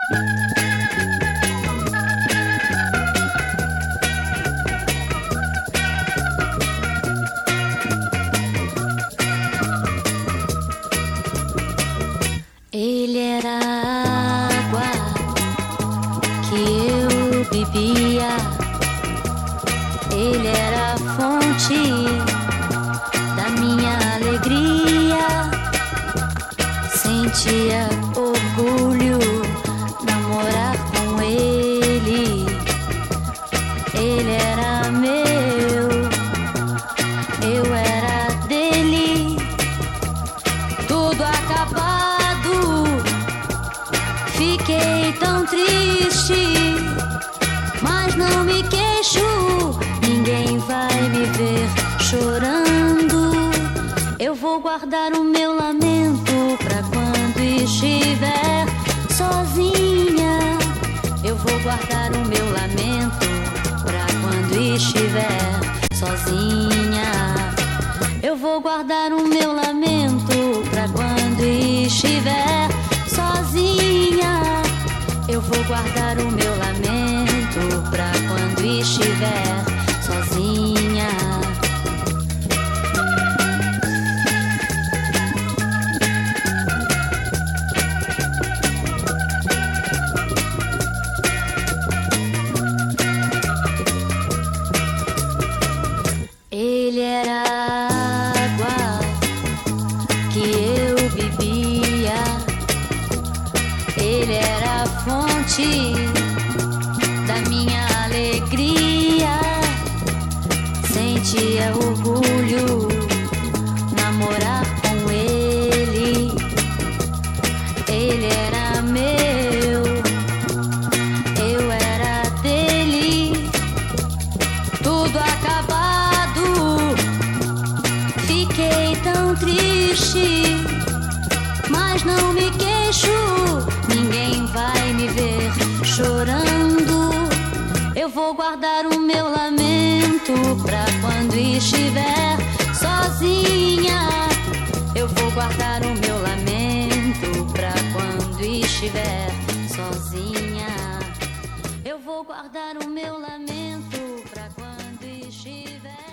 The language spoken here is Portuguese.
Ele era a água que eu bebia, ele era a fonte da minha alegria. Sentia orgulho namorar com ele. Ele era meu, eu era dele. Tudo acabado, fiquei tão triste, mas não me queixo. Ninguém vai me ver chorando. Eu vou guardar o meu lamento pra quando estiver sozinha. Eu vou guardar o meu lamento pra quando estiver sozinha. Eu vou guardar o meu lamento pra quando estiver sozinha. Eu vou guardar o meu lamento pra quando estiver sozinha. Ele era a água que eu bebia, ele era a fonte da minha alegria. Sentia orgulho namorar com ele. Ele era meu, eu era dele. Tudo acabado, fiquei tão triste, mas não me queixo. Ninguém vai me ver chorando. Eu vou guardar o meu lamento pra quando estiver sozinha. Eu vou guardar o meu lamento pra quando estiver sozinha. Eu vou guardar o meu lamento pra quando estiver